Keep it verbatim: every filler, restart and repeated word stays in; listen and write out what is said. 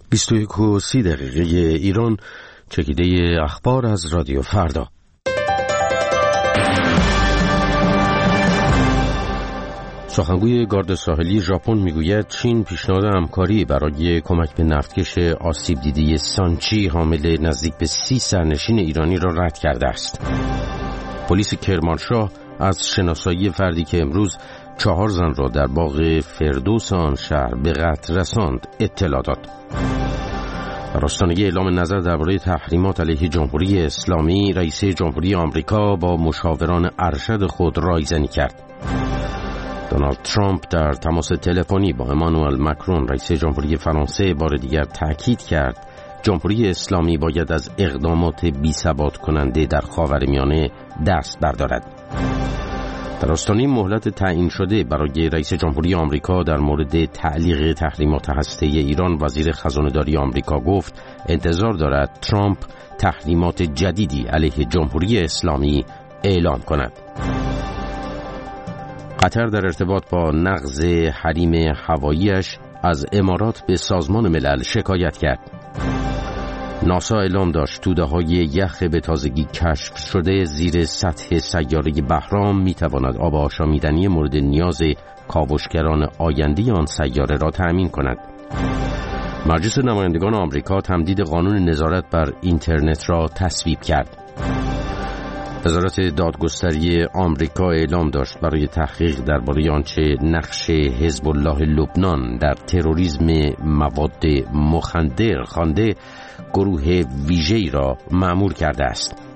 بیست و یک و سی دقیقه ایران، چکیده اخبار از رادیو فردا. سخنگوی گارد ساحلی ژاپن میگوید چین پیشنهاد همکاری برای کمک به نفتکش آسیب دیده سانچی حامل نزدیک به سی سرنشین ایرانی را رد کرده است. پلیس کرمانشاه از شناسایی فردی که امروز چهار زن را در باغ فردوس آن شهر به قتل رساند اطلاع داد. در آستانه اعلام نظر درباره تحریمات علیه جمهوری اسلامی، رئیس جمهوری آمریکا با مشاوران ارشد خود رایزنی کرد. دونالد ترامپ در تماس تلفنی با امانوئل مکرون رئیس جمهوری فرانسه بار دیگر تأکید کرد جمهوری اسلامی باید از اقدامات بی‌ثبات کننده در خاورمیانه دست بردارد. در آستانه مهلت تعیین شده برای رئیس جمهوری آمریکا در مورد تعلیق تحریمات هسته‌ای ایران، وزیر خزانه‌داری آمریکا گفت انتظار دارد ترامپ تحریمات جدیدی علیه جمهوری اسلامی اعلام کند. قطر در ارتباط با نقض حریم هوایی‌اش از امارات به سازمان ملل شکایت کرد. ناسا اعلام داشت توده‌های یخ به تازگی کشف شده زیر سطح سیاره بهرام می‌تواند آب آشامیدنی مورد نیاز کاوشگران آینده آن سیاره را تأمین کند. مجلس نمایندگان آمریکا تمدید قانون نظارت بر اینترنت را تصویب کرد. وزارت دادگستری آمریکا اعلام داشت برای تحقیق درباره آنچه نقش حزب الله لبنان در تروریسم مواد مخدر خوانده گروه ویژه‌ای را مأمور کرده است.